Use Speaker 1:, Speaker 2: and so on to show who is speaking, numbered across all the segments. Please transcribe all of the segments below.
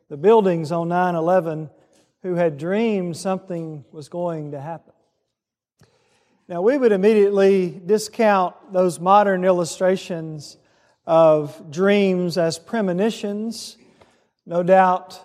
Speaker 1: the buildings on 9/11 who had dreamed something was going to happen. Now, we would immediately discount those modern illustrations of dreams as premonitions. No doubt,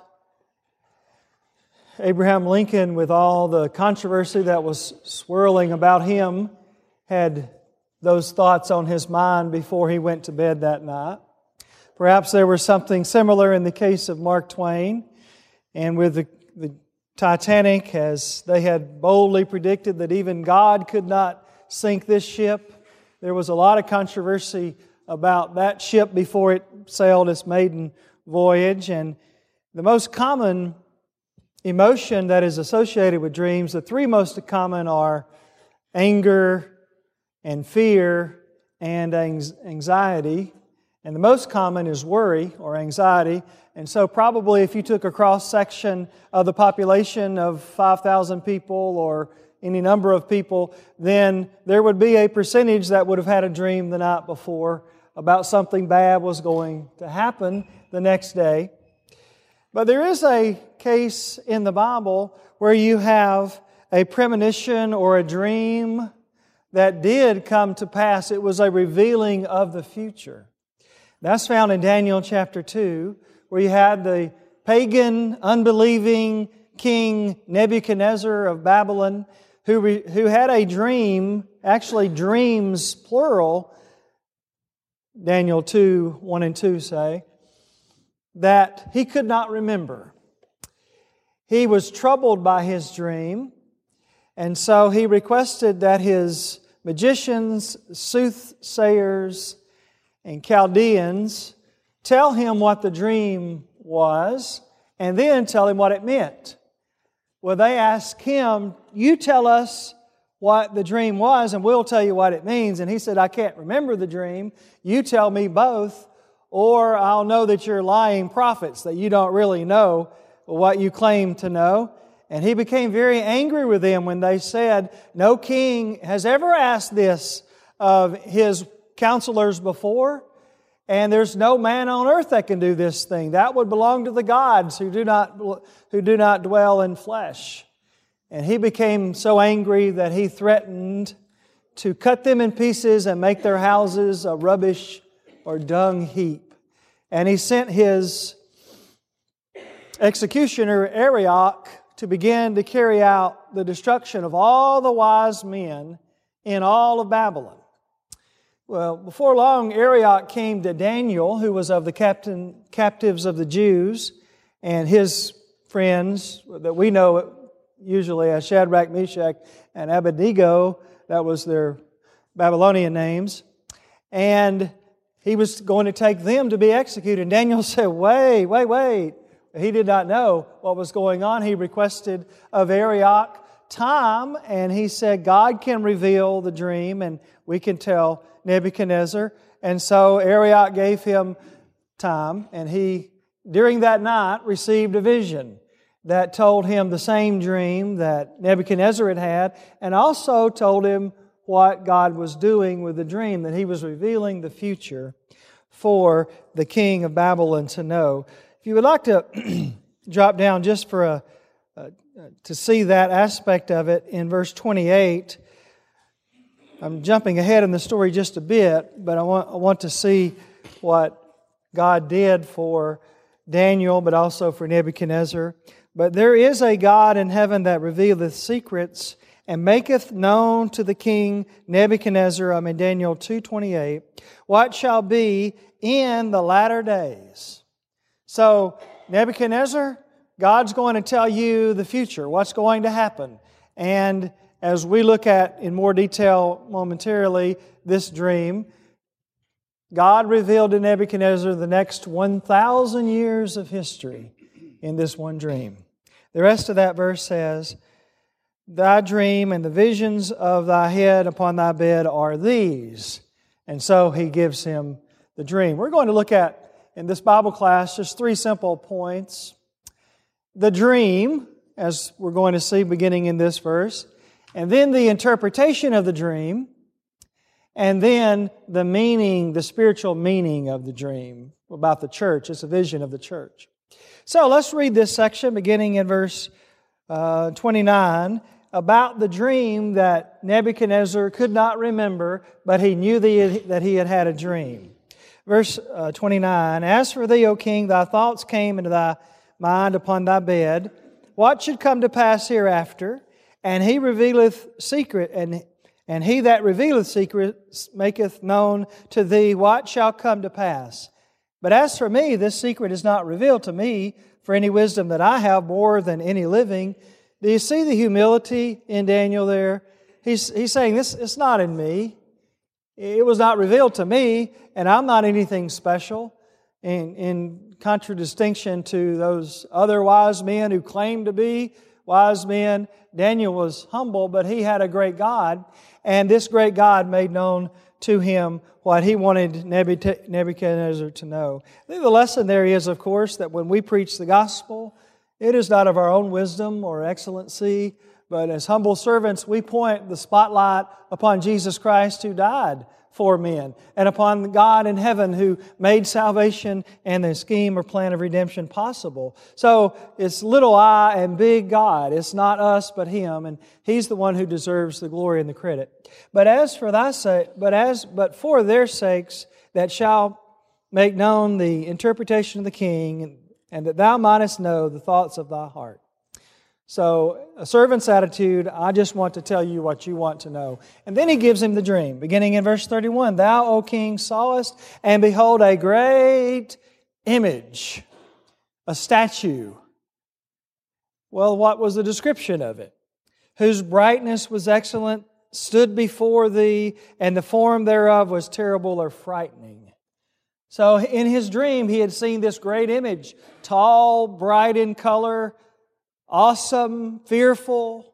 Speaker 1: Abraham Lincoln, with all the controversy that was swirling about him, had those thoughts on his mind before he went to bed that night. Perhaps there was something similar in the case of Mark Twain, and with the Titanic, as they had boldly predicted that even God could not sink this ship. There was a lot of controversy about that ship before it sailed its maiden voyage. And the most common emotion that is associated with dreams, the three most common are anger and fear and anxiety. And the most common is worry or anxiety. And so probably if you took a cross-section of the population of 5,000 people or any number of people, then there would be a percentage that would have had a dream the night before about something bad was going to happen the next day. But there is a case in the Bible where you have a premonition or a dream that did come to pass. It was a revealing of the future. That's found in Daniel chapter 2, where you had the pagan, unbelieving king Nebuchadnezzar of Babylon, who had a dream, actually dreams plural, Daniel 2, 1 and 2 say, that he could not remember. He was troubled by his dream, and so he requested that his magicians, soothsayers, and Chaldeans tell him what the dream was, and then tell him what it meant. Well, they asked him, you tell us what the dream was, and we'll tell you what it means. And he said, I can't remember the dream. You tell me both, or I'll know that you're lying prophets, that you don't really know what you claim to know. And he became very angry with them when they said, no king has ever asked this of his counselors before, and there's no man on earth that can do this thing. That would belong to the gods who do not dwell in flesh. And he became so angry that he threatened to cut them in pieces and make their houses a rubbish or dung heap. And he sent his executioner Arioch to begin to carry out the destruction of all the wise men in all of Babylon. Well, before long, Arioch came to Daniel, who was of the captives of the Jews, and his friends that we know usually as Shadrach, Meshach, and Abednego. That was their Babylonian names. And he was going to take them to be executed. And Daniel said, wait. He did not know what was going on. He requested of Arioch time, and he said, God can reveal the dream, and we can tell Nebuchadnezzar. And so Arioch gave him time, and he, during that night, received a vision that told him the same dream that Nebuchadnezzar had had, and also told him what God was doing with the dream, that He was revealing the future for the king of Babylon to know. If you would like to drop down just for to see that aspect of it in verse 28, I'm jumping ahead in the story just a bit, but I want to see what God did for Daniel, but also for Nebuchadnezzar. But there is a God in heaven that revealeth secrets and maketh known to the king Nebuchadnezzar, I'm in Daniel 2:28, what shall be in the latter days. So, Nebuchadnezzar, God's going to tell you the future, what's going to happen. And as we look at in more detail momentarily this dream, God revealed to Nebuchadnezzar the next 1,000 years of history in this one dream. The rest of that verse says, thy dream and the visions of thy head upon thy bed are these. And so he gives him the dream. We're going to look at, in this Bible class, just three simple points. The dream, as we're going to see beginning in this verse, and then the interpretation of the dream, and then the meaning, the spiritual meaning of the dream about the church. It's a vision of the church. So let's read this section beginning in verse 29 about the dream that Nebuchadnezzar could not remember, but he knew that he had had a dream. Verse 29, As for thee, O king, thy thoughts came into thy mind upon thy bed. What should come to pass hereafter? And he revealeth secret, and he that revealeth secrets maketh known to thee what shall come to pass. But as for me, this secret is not revealed to me, for any wisdom that I have more than any living. Do you see the humility in Daniel there? He's saying, it's not in me. It was not revealed to me, and I'm not anything special. In contradistinction to those other wise men who claimed to be wise men, Daniel was humble, but he had a great God, and this great God made known to him what he wanted Nebuchadnezzar to know. I think the lesson there is, of course, that when we preach the gospel, it is not of our own wisdom or excellency, but as humble servants, we point the spotlight upon Jesus Christ who died for men, and upon God in heaven who made salvation and the scheme or plan of redemption possible. So it's little I and big God. It's not us but Him, and He's the one who deserves the glory and the credit. But for their sakes that shall make known the interpretation of the king, and that thou mightest know the thoughts of thy heart. So, a servant's attitude, I just want to tell you what you want to know. And then he gives him the dream, beginning in verse 31. Thou, O king, sawest, and behold, a great image, a statue. Well, what was the description of it? Whose brightness was excellent, stood before thee, and the form thereof was terrible or frightening. So, in his dream, he had seen this great image, tall, bright in color, awesome, fearful.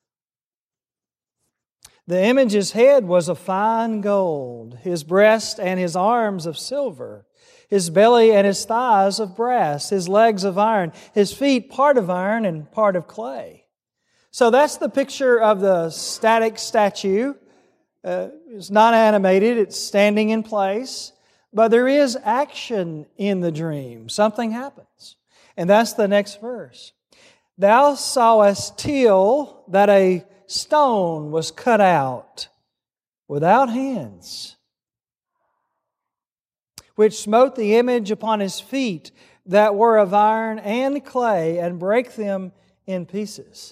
Speaker 1: The image's head was of fine gold, his breast and his arms of silver, his belly and his thighs of brass, his legs of iron, his feet part of iron and part of clay. So that's the picture of the static statue. It's not animated, it's standing in place. But there is action in the dream. Something happens. And that's the next verse. Thou sawest till that a stone was cut out without hands, which smote the image upon his feet that were of iron and clay, and brake them in pieces.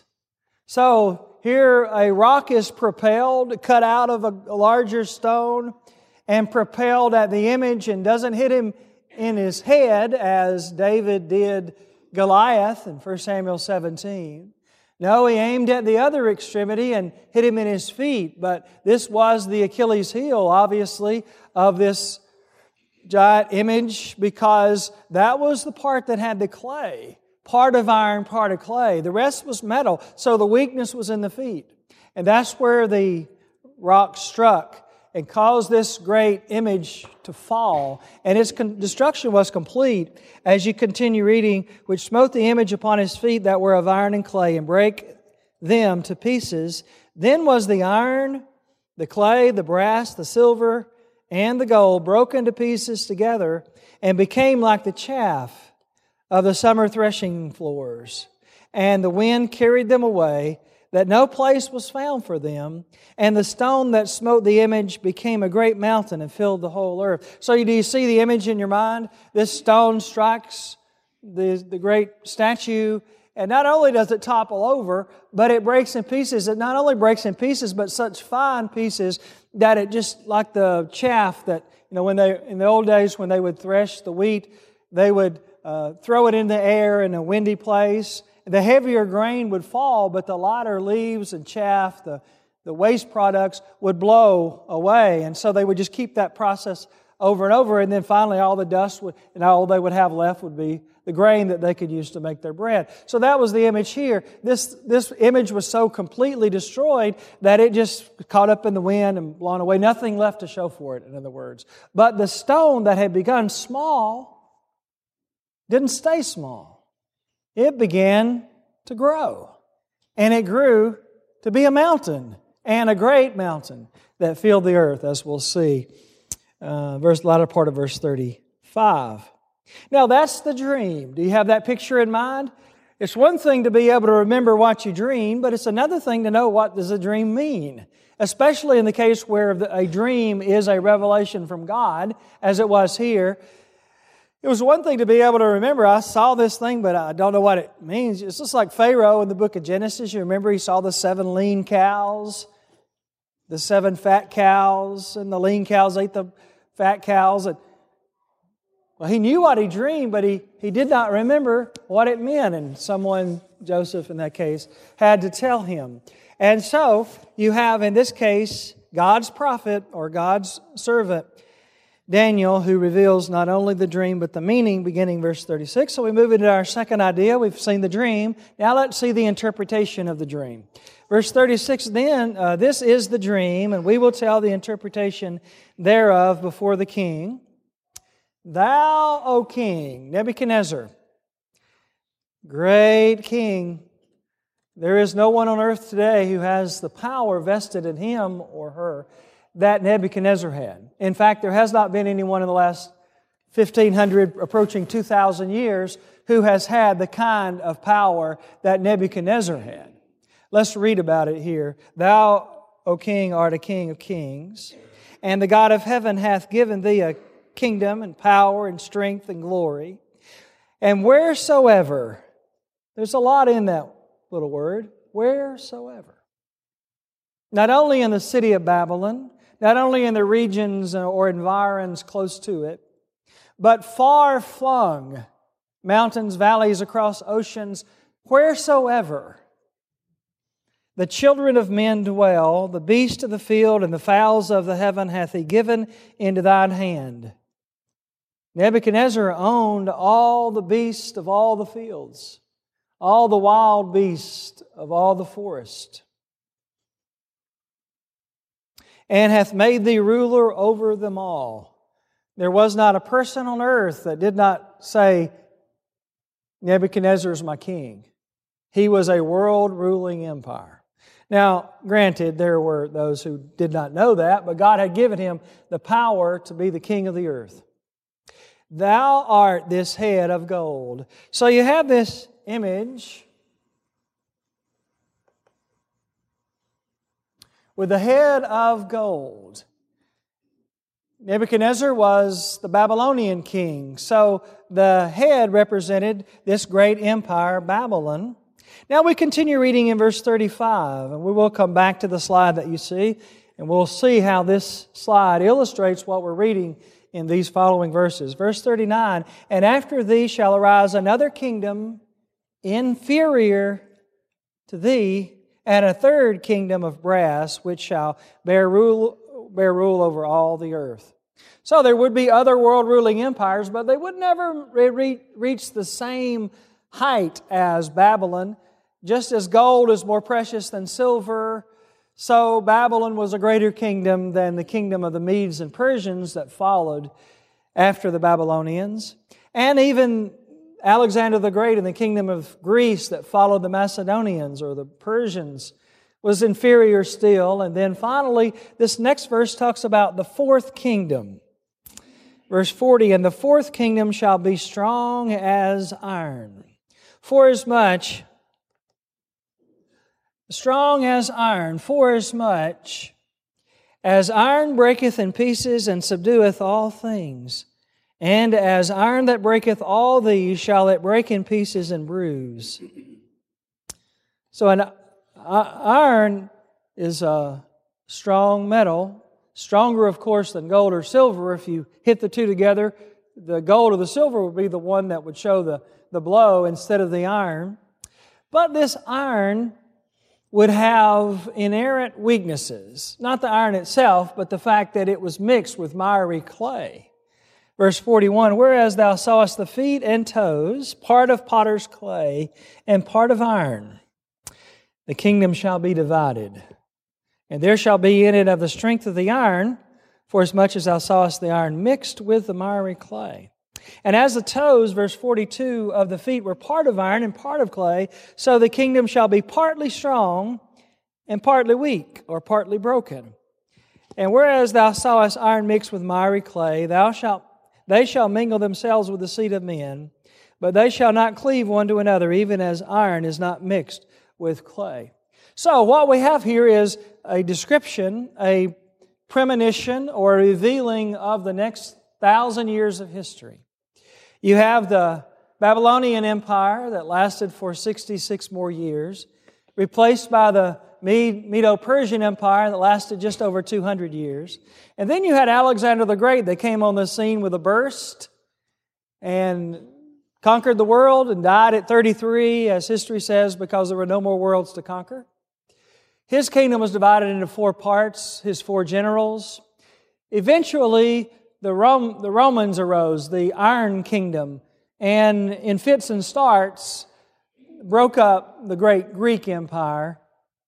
Speaker 1: So here a rock is propelled, cut out of a larger stone, and propelled at the image, and doesn't hit him in his head as David did Goliath in 1 Samuel 17. No, he aimed at the other extremity and hit him in his feet. But this was the Achilles heel, obviously, of this giant image, because that was the part that had the clay. Part of iron, part of clay. The rest was metal, so the weakness was in the feet. And that's where the rock struck and caused this great image to fall. And its destruction was complete, as you continue reading, which smote the image upon his feet that were of iron and clay, and brake them to pieces. Then was the iron, the clay, the brass, the silver, and the gold broken to pieces together, and became like the chaff of the summer threshing floors. And the wind carried them away, that no place was found for them. And the stone that smote the image became a great mountain and filled the whole earth. So do you see the image in your mind? This stone strikes the great statue, and not only does it topple over, but it breaks in pieces. It not only breaks in pieces, but such fine pieces that it just, like the chaff that, when they, in the old days when they would thresh the wheat, they would throw it in the air in a windy place. The heavier grain would fall, but the lighter leaves and chaff, the waste products, would blow away. And so they would just keep that process over and over, and then finally all the dust and all they would have left would be the grain that they could use to make their bread. So that was the image here. This image was so completely destroyed that it just caught up in the wind and blown away. Nothing left to show for it, in other words. But the stone that had begun small didn't stay small. It began to grow. And it grew to be a mountain, and a great mountain that filled the earth, as we'll see. Latter part of verse 35. Now that's the dream. Do you have that picture in mind? It's one thing to be able to remember what you dream, but it's another thing to know what does a dream mean, especially in the case where a dream is a revelation from God, as it was here. It was one thing to be able to remember, I saw this thing, but I don't know what it means. It's just like Pharaoh in the book of Genesis. You remember he saw the 7 lean cows, the 7 fat cows, and the lean cows ate the fat cows. Well, he knew what he dreamed, but he did not remember what it meant. And someone, Joseph in that case, had to tell him. And so you have, in this case, God's prophet or God's servant, Daniel, who reveals not only the dream but the meaning, beginning verse 36. So we move into our second idea. We've seen the dream. Now let's see the interpretation of the dream. Verse 36, then, this is the dream, and we will tell the interpretation thereof before the king. Thou, O king, Nebuchadnezzar, great king, there is no one on earth today who has the power vested in him or her that Nebuchadnezzar had. In fact, there has not been anyone in the last 1,500, approaching 2,000 years, who has had the kind of power that Nebuchadnezzar had. Let's read about it here. Thou, O king, art a king of kings, and the God of heaven hath given thee a kingdom and power and strength and glory. And wheresoever, there's a lot in that little word, wheresoever. Not only in the city of Babylon, not only in the regions or environs close to it, but far flung, mountains, valleys, across oceans, wheresoever the children of men dwell, the beasts of the field and the fowls of the heaven hath He given into thine hand. Nebuchadnezzar owned all the beasts of all the fields, all the wild beasts of all the forest, and hath made thee ruler over them all. There was not a person on earth that did not say, Nebuchadnezzar is my king. He was a world-ruling empire. Now, granted, there were those who did not know that, but God had given him the power to be the king of the earth. Thou art this head of gold. So you have this image with the head of gold. Nebuchadnezzar was the Babylonian king, so the head represented this great empire, Babylon. Now we continue reading in verse 35, and we will come back to the slide that you see, and we'll see how this slide illustrates what we're reading in these following verses. Verse 39, and after thee shall arise another kingdom inferior to thee, and a third kingdom of brass, which shall bear rule over all the earth. So there would be other world-ruling empires, but they would never reach the same height as Babylon. Just as gold is more precious than silver, so Babylon was a greater kingdom than the kingdom of the Medes and Persians that followed after the Babylonians. And even Alexander the Great and the kingdom of Greece that followed the Macedonians or the Persians was inferior still. And then finally, this next verse talks about the fourth kingdom. Verse 40, and the fourth kingdom shall be strong as iron. Forasmuch as iron breaketh in pieces and subdueth all things, and as iron that breaketh all these shall it break in pieces and bruise. So an iron is a strong metal, stronger of course than gold or silver. If you hit the two together, the gold or the silver would be the one that would show the blow instead of the iron. But this iron would have inherent weaknesses. Not the iron itself, but the fact that it was mixed with miry clay. Verse 41, whereas thou sawest the feet and toes, part of potter's clay and part of iron, the kingdom shall be divided. And there shall be in it of the strength of the iron, forasmuch as thou sawest the iron mixed with the miry clay. And as the toes, verse 42, of the feet were part of iron and part of clay, so the kingdom shall be partly strong and partly weak, or partly broken. And whereas thou sawest iron mixed with miry clay, They shall mingle themselves with the seed of men, but they shall not cleave one to another, even as iron is not mixed with clay. So what we have here is a description, a premonition, or a revealing of the next 1,000 years of history. You have the Babylonian Empire that lasted for 66 more years, replaced by the Medo-Persian Empire that lasted just over 200 years. And then you had Alexander the Great that came on the scene with a burst and conquered the world and died at 33, as history says, because there were no more worlds to conquer. His kingdom was divided into 4 parts, his 4 generals. Eventually, the Romans arose, the Iron Kingdom, and in fits and starts, broke up the great Greek Empire,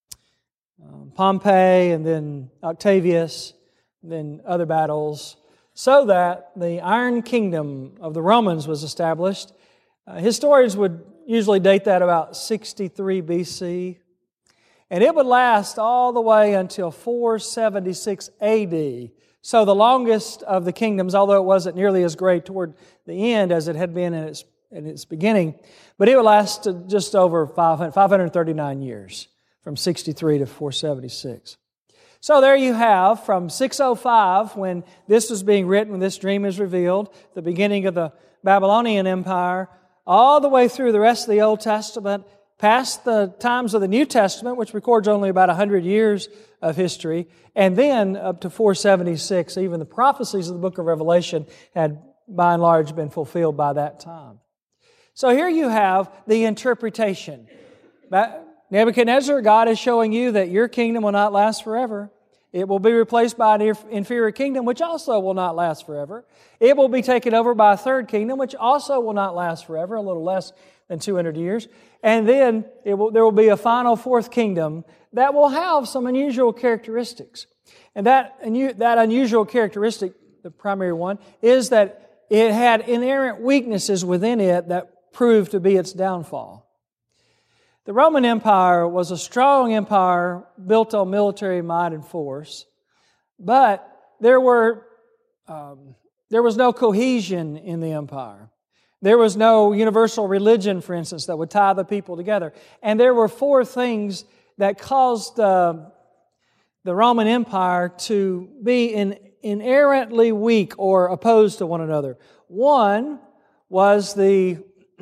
Speaker 1: Pompey and then Octavius, and then other battles, so that the Iron Kingdom of the Romans was established. Historians would usually date that about 63 BC, and it would last all the way until 476 AD. So the longest of the kingdoms, although it wasn't nearly as great toward the end as it had been in its beginning, but it would last just over 539 years, from 63 to 476. So there you have, from 605, when this was being written, when this dream is revealed, the beginning of the Babylonian Empire, all the way through the rest of the Old Testament, past the times of the New Testament, which records only about 100 years of history, and then up to 476, even the prophecies of the book of Revelation had by and large been fulfilled by that time. So here you have the interpretation. Nebuchadnezzar, God is showing you that your kingdom will not last forever. It will be replaced by an inferior kingdom, which also will not last forever. It will be taken over by a third kingdom, which also will not last forever, a little less than 200 years. And then there will be a final 4th kingdom that will have some unusual characteristics. And that unusual characteristic, the primary one, is that it had inherent weaknesses within it that proved to be its downfall. The Roman Empire was a strong empire built on military might and force, but there was no cohesion in the empire. There was no universal religion, for instance, that would tie the people together. And there were 4 things that caused the Roman Empire to be inherently weak or opposed to one another. One was the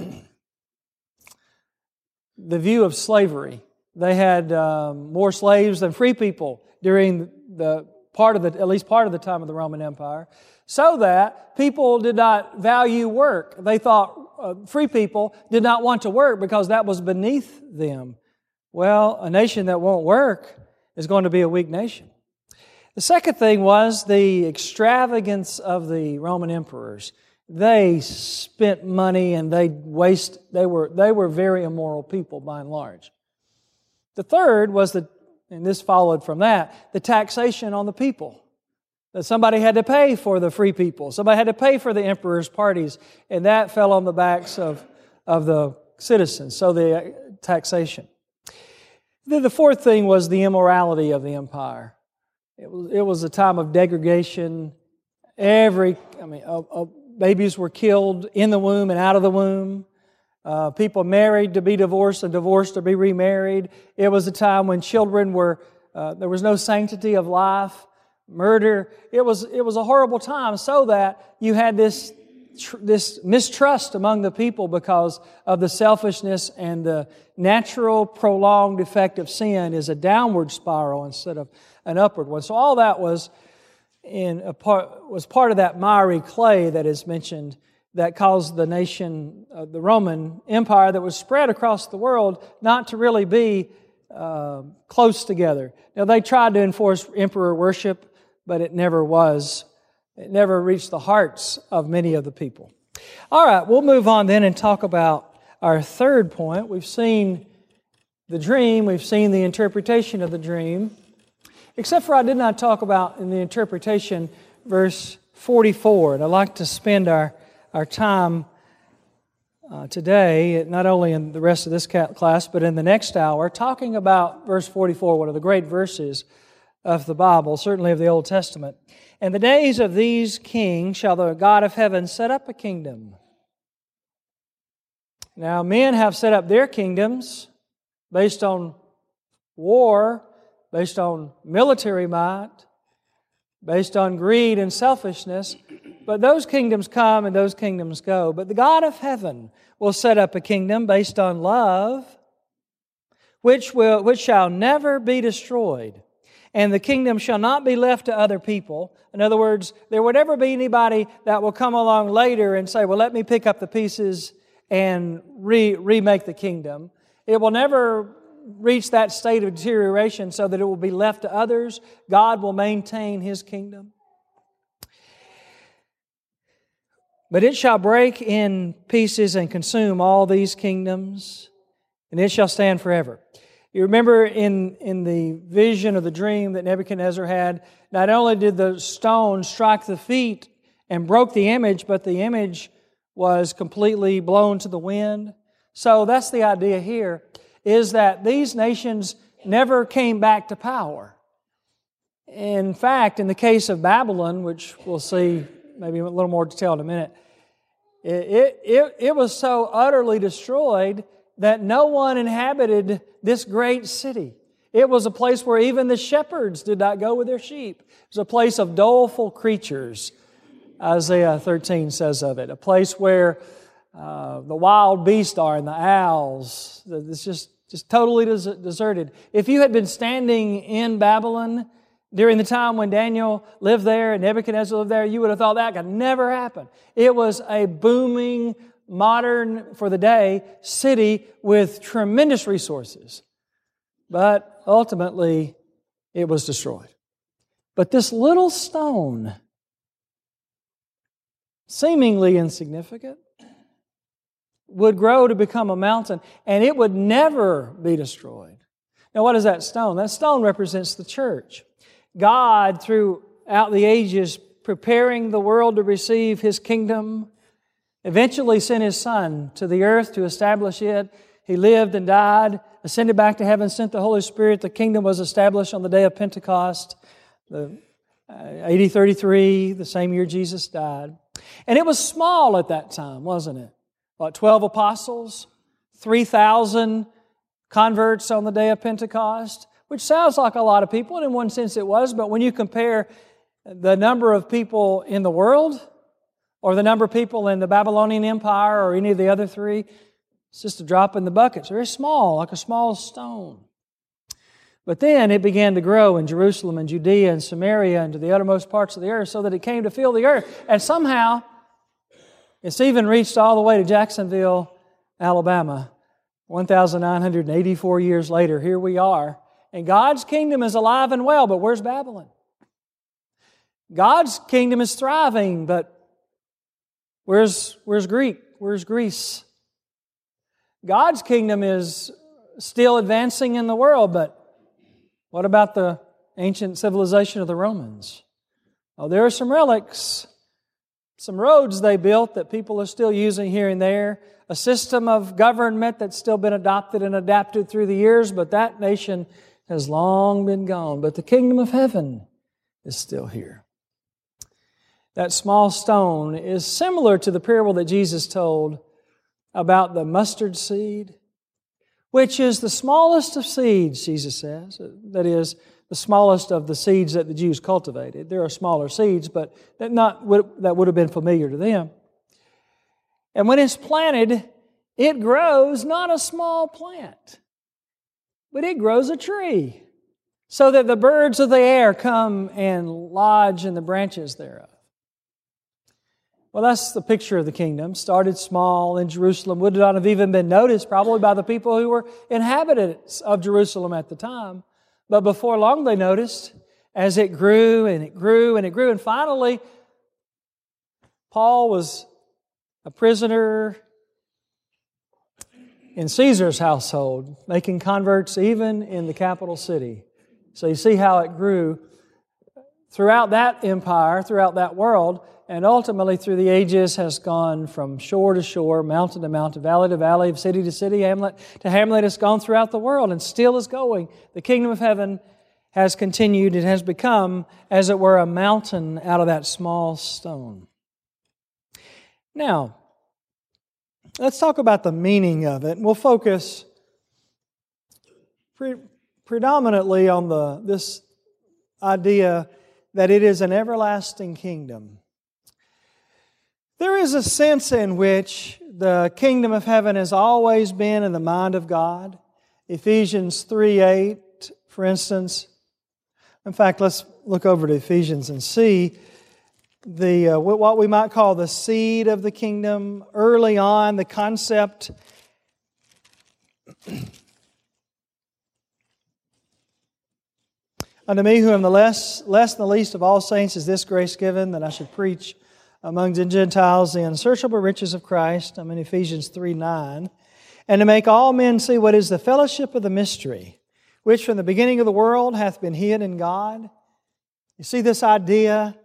Speaker 1: view of slavery. They had more slaves than free people during at least part of the time of the Roman Empire, so that people did not value work. They thought free people did not want to work because that was beneath them. Well, a nation that won't work is going to be a weak nation. The second thing was the extravagance of the Roman emperors. They spent money and they were very immoral people by and large. The third was and this followed from that, the taxation on the people. That somebody had to pay for the free people. Somebody had to pay for the emperor's parties, and that fell on the backs of the citizens, so the taxation. Then the fourth thing was the immorality of the empire. It was a time of degradation. Babies were killed in the womb and out of the womb. People married to be divorced and divorced to be remarried. It was a time when children there was no sanctity of life, murder. It was a horrible time, so that you had this mistrust among the people because of the selfishness, and the natural prolonged effect of sin is a downward spiral instead of an upward one. So all that was part of that miry clay that is mentioned that caused the nation, the Roman Empire that was spread across the world, not to really be close together. Now, they tried to enforce emperor worship, but it never reached the hearts of many of the people. All right, we'll move on then and talk about our third point. We've seen the dream, we've seen the interpretation of the dream, except for I did not talk about in the interpretation verse 44, and I'd like to spend our time today, not only in the rest of this class, but in the next hour, talking about verse 44, one of the great verses of the Bible, certainly of the Old Testament. In the days of these kings shall the God of heaven set up a kingdom. Now, men have set up their kingdoms based on war, based on military might, based on greed and selfishness. But those kingdoms come and those kingdoms go. But the God of heaven will set up a kingdom based on love, which shall never be destroyed. And the kingdom shall not be left to other people. In other words, there will never be anybody that will come along later and say, well, let me pick up the pieces and remake the kingdom. It will never reach that state of deterioration so that it will be left to others. God will maintain His kingdom. But it shall break in pieces and consume all these kingdoms, and it shall stand forever. You remember in the vision of the dream that Nebuchadnezzar had, not only did the stone strike the feet and broke the image, but the image was completely blown to the wind. So that's the idea here, is that these nations never came back to power. In fact, in the case of Babylon, which we'll see maybe a little more detail in a minute, it was so utterly destroyed that no one inhabited this great city. It was a place where even the shepherds did not go with their sheep. It was a place of doleful creatures, Isaiah 13 says of it. A place where the wild beasts are and the owls. It's just totally deserted. If you had been standing in Babylon during the time when Daniel lived there and Nebuchadnezzar lived there, you would have thought that could never happen. It was a booming, modern, for the day, city with tremendous resources. But ultimately, it was destroyed. But this little stone, seemingly insignificant, would grow to become a mountain, and it would never be destroyed. Now, what is that stone? That stone represents the church. God, throughout the ages, preparing the world to receive His kingdom, eventually sent His Son to the earth to establish it. He lived and died, ascended back to heaven, sent the Holy Spirit. The kingdom was established on the day of Pentecost, AD 33, the same year Jesus died. And it was small at that time, wasn't it? 12 apostles, 3,000 converts on the day of Pentecost, which sounds like a lot of people, and in one sense it was, but when you compare the number of people in the world or the number of people in the Babylonian Empire or any of the other three, it's just a drop in the bucket. It's very small, like a small stone. But then it began to grow in Jerusalem and Judea and Samaria and to the uttermost parts of the earth so that it came to fill the earth. And somehow, it's even reached all the way to Jacksonville, Alabama. 1,984 years later, here we are. And God's kingdom is alive and well, but where's Babylon? God's kingdom is thriving, but where's Greek? Where's Greece? God's kingdom is still advancing in the world, but what about the ancient civilization of the Romans? Oh, there are some relics, some roads they built that people are still using here and there, a system of government that's still been adopted and adapted through the years, but that nation has long been gone. But the kingdom of heaven is still here. That small stone is similar to the parable that Jesus told about the mustard seed, which is the smallest of seeds, Jesus says. That is, the smallest of the seeds that the Jews cultivated. There are smaller seeds, but that would have been familiar to them. And when it's planted, it grows not a small plant, but it grows a tree, so that the birds of the air come and lodge in the branches thereof. Well, that's the picture of the kingdom. Started small in Jerusalem, would not have even been noticed probably by the people who were inhabitants of Jerusalem at the time. But before long they noticed as it grew and it grew and it grew. And finally, Paul was a prisoner in Caesar's household, making converts even in the capital city. So you see how it grew throughout that empire, throughout that world, and ultimately through the ages has gone from shore to shore, mountain to mountain, valley to valley, city to city, hamlet to hamlet. It's gone throughout the world and still is going. The kingdom of heaven has continued. It has become, as it were, a mountain out of that small stone. Now, let's talk about the meaning of it. We'll focus predominantly on this idea that it is an everlasting kingdom. There is a sense in which the kingdom of heaven has always been in the mind of God. Ephesians 3:8, for instance. In fact, let's look over to Ephesians and see what we might call the seed of the kingdom. Early on, the concept unto me, who am the less than the least of all saints, is this grace given, that I should preach among the Gentiles the unsearchable riches of Christ. I'm in Ephesians 3:9. And to make all men see what is the fellowship of the mystery, which from the beginning of the world hath been hid in God. You see this idea?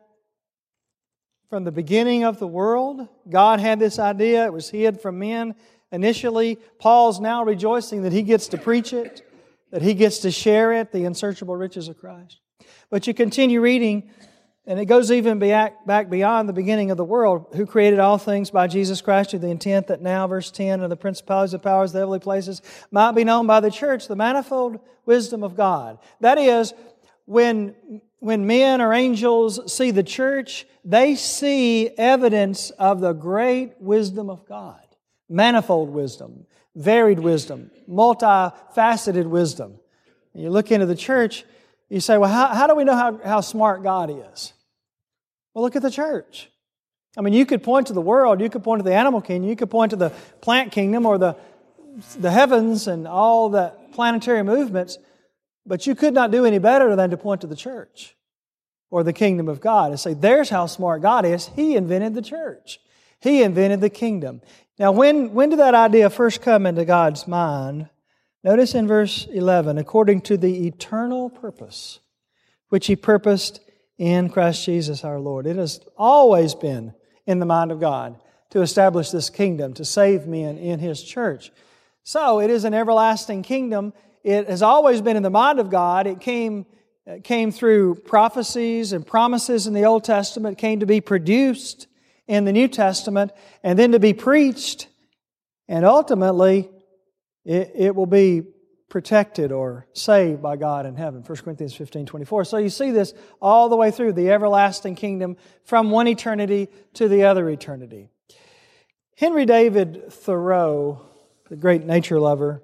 Speaker 1: From the beginning of the world, God had this idea. It was hid from men initially. Paul's now rejoicing that he gets to preach it, that he gets to share it, the unsearchable riches of Christ. But you continue reading, and it goes even back beyond the beginning of the world, who created all things by Jesus Christ, to the intent that now, verse 10, of the principalities, the powers, the heavenly places, might be known by the church, the manifold wisdom of God. That is, when men or angels see the church, they see evidence of the great wisdom of God. Manifold wisdom, varied wisdom, multifaceted wisdom. And you look into the church, you say, well, how do we know how smart God is? Well, look at the church. I mean, you could point to the world, you could point to the animal kingdom, you could point to the plant kingdom or the heavens and all the planetary movements, but you could not do any better than to point to the church or the kingdom of God and say, there's how smart God is. He invented the church. He invented the kingdom. Now, when did that idea first come into God's mind? Notice in verse 11, according to the eternal purpose which He purposed in Christ Jesus our Lord. It has always been in the mind of God to establish this kingdom, to save men in His church. So it is an everlasting kingdom. It has always been in the mind of God. It came through prophecies and promises in the Old Testament, came to be produced in the New Testament, and then to be preached, and ultimately it will be protected or saved by God in heaven. 1 Corinthians 15:24. So you see this all the way through the everlasting kingdom from one eternity to the other eternity. Henry David Thoreau, the great nature lover,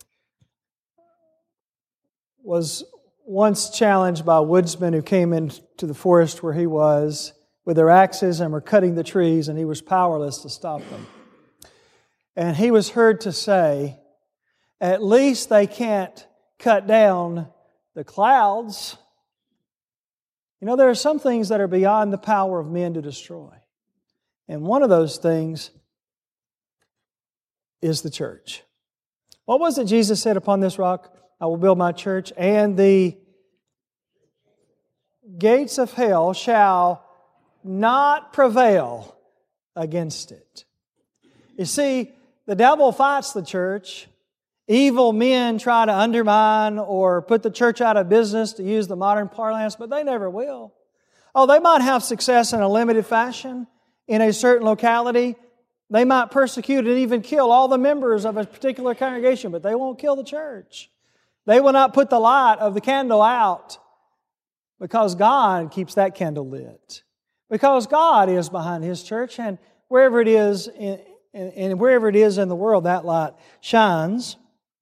Speaker 1: was once challenged by woodsmen who came into the forest where he was with their axes and were cutting the trees, and he was powerless to stop them. And he was heard to say, at least they can't cut down the clouds. You know, there are some things that are beyond the power of men to destroy. And one of those things is the church. What was it Jesus said? Upon this rock I will build my church, and the gates of hell shall not prevail against it. You see, the devil fights the church. Evil men try to undermine or put the church out of business, to use the modern parlance, but they never will. Oh, they might have success in a limited fashion in a certain locality. They might persecute and even kill all the members of a particular congregation, but they won't kill the church. They will not put the light of the candle out, because God keeps that candle lit. Because God is behind His church, and wherever it is in the world, that light shines.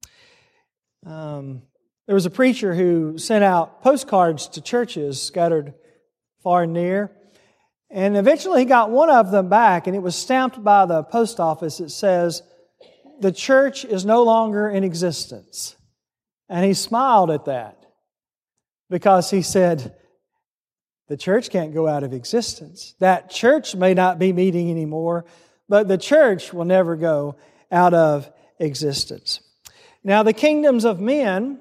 Speaker 1: There was a preacher who sent out postcards to churches scattered far and near, and eventually he got one of them back, and it was stamped by the post office. It says, "The church is no longer in existence." And he smiled at that, because he said, the church can't go out of existence. That church may not be meeting anymore, but the church will never go out of existence. Now, the kingdoms of men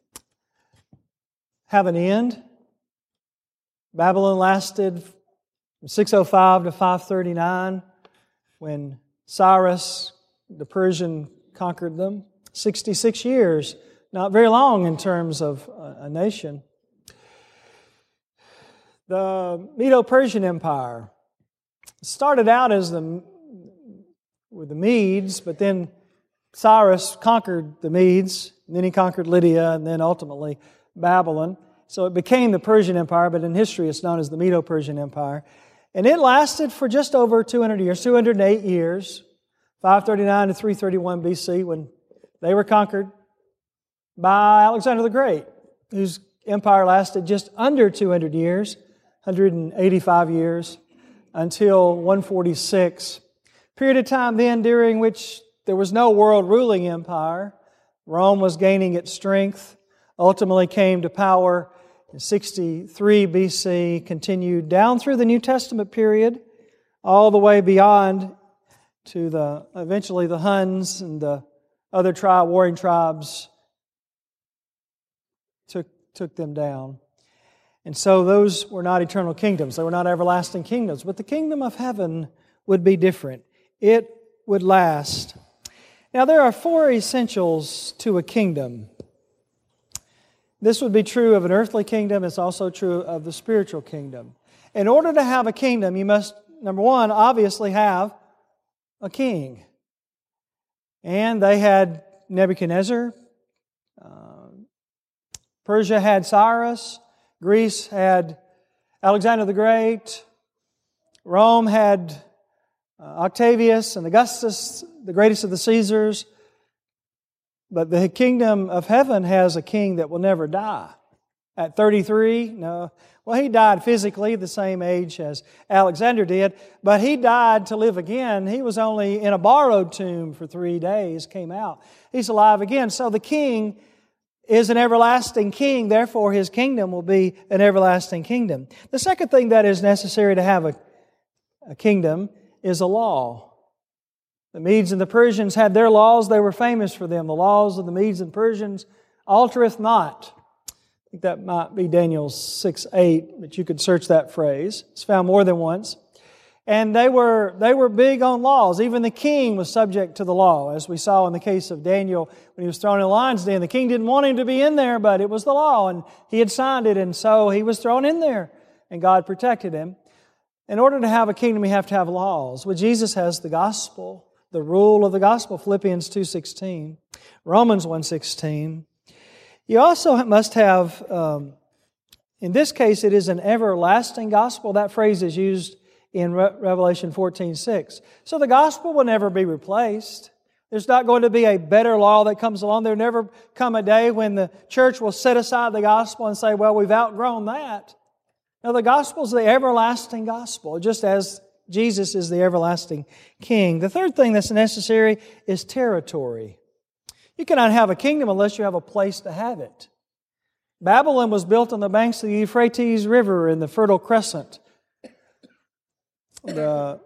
Speaker 1: have an end. Babylon lasted from 605 to 539, when Cyrus, the Persian, conquered them. 66 years, not very long in terms of a nation. The Medo-Persian Empire started out with the Medes, but then Cyrus conquered the Medes, and then he conquered Lydia, and then ultimately Babylon. So it became the Persian Empire, but in history it's known as the Medo-Persian Empire. And it lasted for just over 200 years, 208 years, 539 to 331 BC, when they were conquered by Alexander the Great, whose empire lasted just under 200 years, 185 years, until 146. Period of time then during which there was no world ruling empire. Rome was gaining its strength, ultimately came to power in 63 BC, continued down through the New Testament period, all the way beyond to eventually the Huns and the other warring tribes took them down. And so those were not eternal kingdoms. They were not everlasting kingdoms. But the kingdom of heaven would be different. It would last. Now, there are 4 essentials to a kingdom. This would be true of an earthly kingdom. It's also true of the spiritual kingdom. In order to have a kingdom, you must, number one, obviously have a king. And they had Nebuchadnezzar. Persia had Cyrus. Greece had Alexander the Great. Rome had Octavius and Augustus, the greatest of the Caesars. But the kingdom of heaven has a king that will never die. At 33, no. Well, he died physically the same age as Alexander did, but he died to live again. He was only in a borrowed tomb for 3 days, came out. He's alive again. So the king is an everlasting king, therefore his kingdom will be an everlasting kingdom. The second thing that is necessary to have a kingdom is a law. The Medes and the Persians had their laws. They were famous for them. The laws of the Medes and Persians altereth not. I think that might be Daniel 6:8, but you could search that phrase. It's found more than once. And they were big on laws. Even the king was subject to the law, as we saw in the case of Daniel when he was thrown in the lion's den. The king didn't want him to be in there, but it was the law, and he had signed it, and so he was thrown in there, and God protected him. In order to have a kingdom, we have to have laws. Well, Jesus has the gospel, the rule of the gospel, Philippians 2:16, Romans 1:16. You also must have, in this case, it is an everlasting gospel. That phrase is used in Revelation 14:6. So the gospel will never be replaced. There's not going to be a better law that comes along. There'll never come a day when the church will set aside the gospel and say, well, we've outgrown that. No, the gospel is the everlasting gospel, just as Jesus is the everlasting King. The third thing that's necessary is territory. You cannot have a kingdom unless you have a place to have it. Babylon was built on the banks of the Euphrates River in the Fertile Crescent. The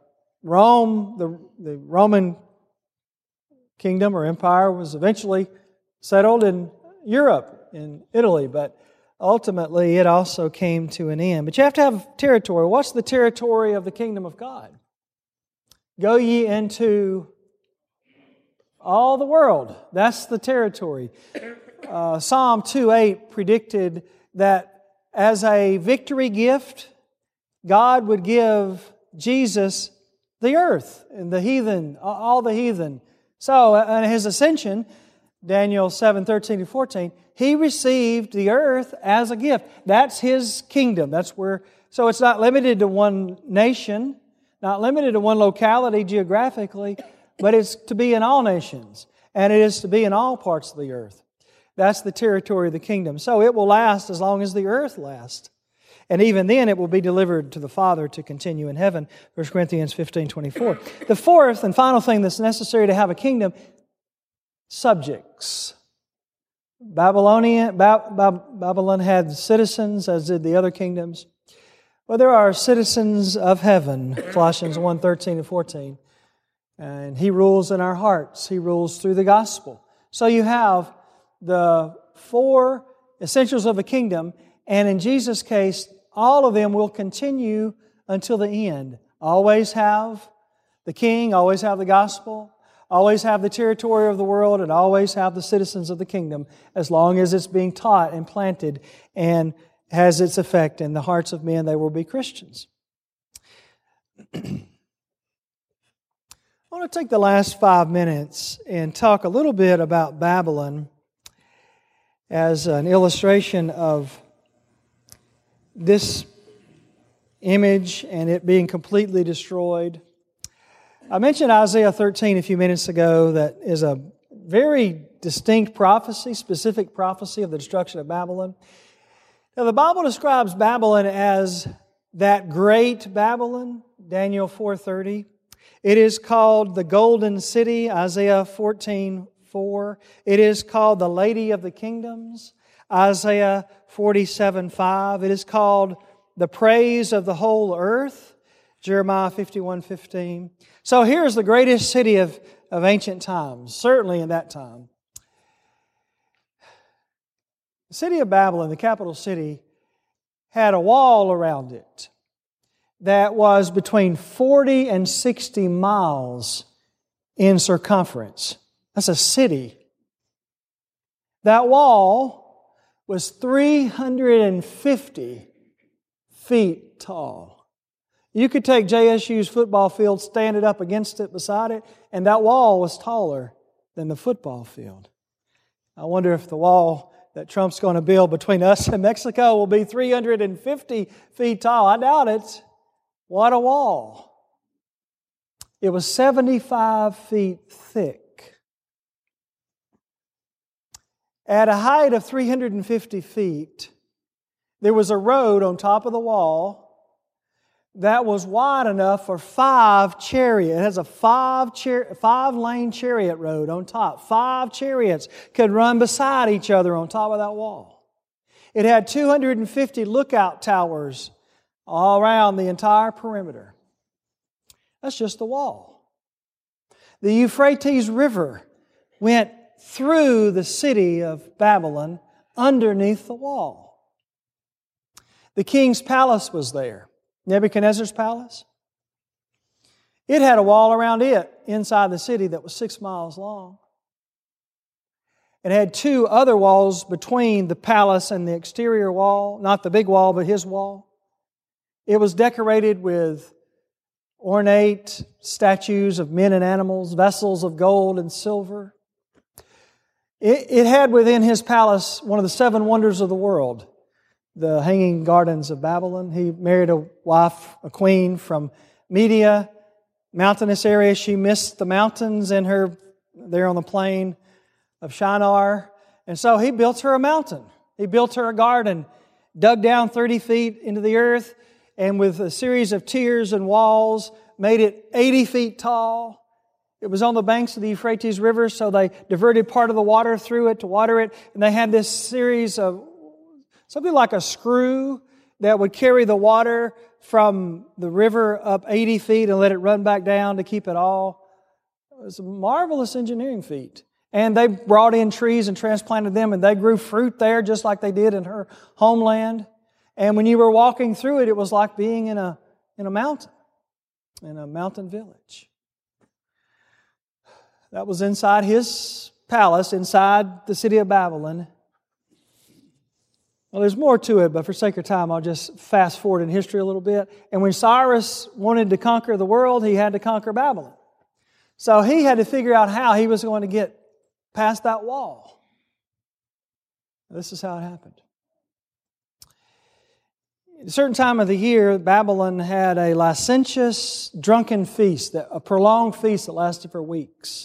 Speaker 1: Roman kingdom or empire was eventually settled in Europe, in Italy, but ultimately it also came to an end. But you have to have territory. What's the territory of the kingdom of God? Go ye into all the world. That's the territory. Psalm 2:8 predicted that as a victory gift, God would give Jesus the earth and the heathen, all the heathen. So, in His ascension, Daniel 7:13-14, He received the earth as a gift. That's His kingdom. So it's not limited to one nation, not limited to one locality geographically, but it's to be in all nations, and it is to be in all parts of the earth. That's the territory of the kingdom. So it will last as long as the earth lasts. And even then it will be delivered to the Father to continue in heaven. 1 Corinthians 15:24. The fourth and final thing that's necessary to have a kingdom, subjects. Babylon had citizens, as did the other kingdoms. Well, there are citizens of heaven, Colossians 1:13-14. And He rules in our hearts. He rules through the gospel. So you have the 4 essentials of a kingdom, and in Jesus' case, all of them will continue until the end. Always have the king, always have the gospel, always have the territory of the world, and always have the citizens of the kingdom, as long as it's being taught and planted and has its effect in the hearts of men. They will be Christians. I want to take the last 5 minutes and talk a little bit about Babylon as an illustration of this image and it being completely destroyed. I mentioned Isaiah 13 a few minutes ago. That is a very distinct prophecy, specific prophecy of the destruction of Babylon. Now, the Bible describes Babylon as that great Babylon, Daniel 4:30. It is called the Golden City, Isaiah 14:4. It is called the Lady of the Kingdoms, Isaiah 47:5. It is called the praise of the whole earth, Jeremiah 51:15. So here's the greatest city of ancient times, certainly in that time. The city of Babylon, the capital city, had a wall around it that was between 40 and 60 miles in circumference. That's a city. That wall was 350 feet tall. You could take JSU's football field, stand it up against it, beside it, and that wall was taller than the football field. I wonder if the wall that Trump's going to build between us and Mexico will be 350 feet tall. I doubt it. What a wall. It was 75 feet thick. At a height of 350 feet, there was a road on top of the wall that was wide enough for 5 chariots. It has a 5-lane chariot road on top. 5 chariots could run beside each other on top of that wall. It had 250 lookout towers all around the entire perimeter. That's just the wall. The Euphrates River went through the city of Babylon underneath the wall. The king's palace was there. Nebuchadnezzar's palace. It had a wall around it inside the city that was 6 miles long. It had 2 other walls between the palace and the exterior wall, not the big wall, but his wall. It was decorated with ornate statues of men and animals, vessels of gold and silver. It had within his palace one of the 7 wonders of the world, the Hanging Gardens of Babylon. He married a wife, a queen from Media, mountainous area. She missed the mountains in her, there on the plain of Shinar. And so he built her a mountain. He built her a garden, dug down 30 feet into the earth, and with a series of tiers and walls, made it 80 feet tall. It was on the banks of the Euphrates River, so they diverted part of the water through it to water it. And they had this series of something like a screw that would carry the water from the river up 80 feet and let it run back down to keep it all. It was a marvelous engineering feat. And they brought in trees and transplanted them, and they grew fruit there just like they did in her homeland. And when you were walking through it, it was like being in a mountain, in a mountain village. That was inside his palace, inside the city of Babylon. Well, there's more to it, but for sake of time, I'll just fast forward in history a little bit. And when Cyrus wanted to conquer the world, he had to conquer Babylon. So he had to figure out how he was going to get past that wall. This is how it happened. At a certain time of the year, Babylon had a licentious, drunken feast, a prolonged feast that lasted for weeks.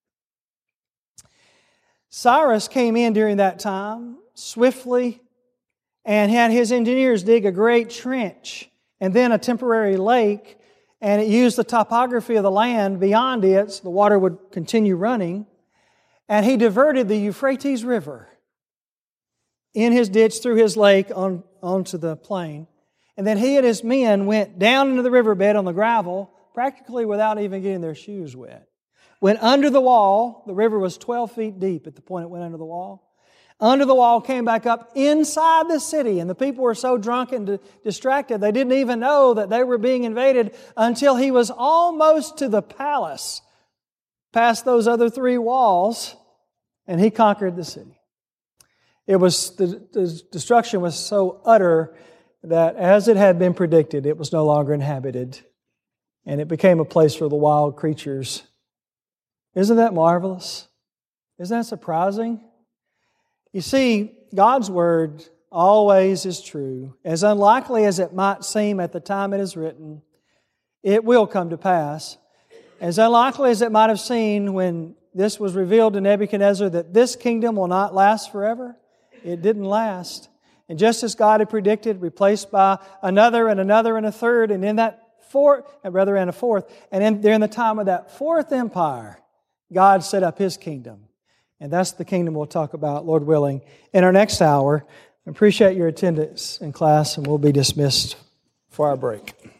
Speaker 1: Cyrus came in during that time swiftly and had his engineers dig a great trench and then a temporary lake, and it used the topography of the land beyond it so the water would continue running. And he diverted the Euphrates River in his ditch through his lake onto the plain. And then he and his men went down into the riverbed on the gravel, practically without even getting their shoes wet. Went under the wall. The river was 12 feet deep at the point it went under the wall. Under the wall, came back up inside the city, and the people were so drunk and distracted they didn't even know that they were being invaded until he was almost to the palace, past those other 3 walls, and he conquered the city. The destruction was so utter that as it had been predicted, it was no longer inhabited. And it became a place for the wild creatures. Isn't that marvelous? Isn't that surprising? You see, God's Word always is true. As unlikely as it might seem at the time it is written, it will come to pass. As unlikely as it might have seemed when this was revealed to Nebuchadnezzar that this kingdom will not last forever, it didn't last. And just as God had predicted, replaced by another and another and a third, and in that fourth, and a fourth, and during the time of that fourth empire, God set up His kingdom. And that's the kingdom we'll talk about, Lord willing, in our next hour. I appreciate your attendance in class, and we'll be dismissed for our break.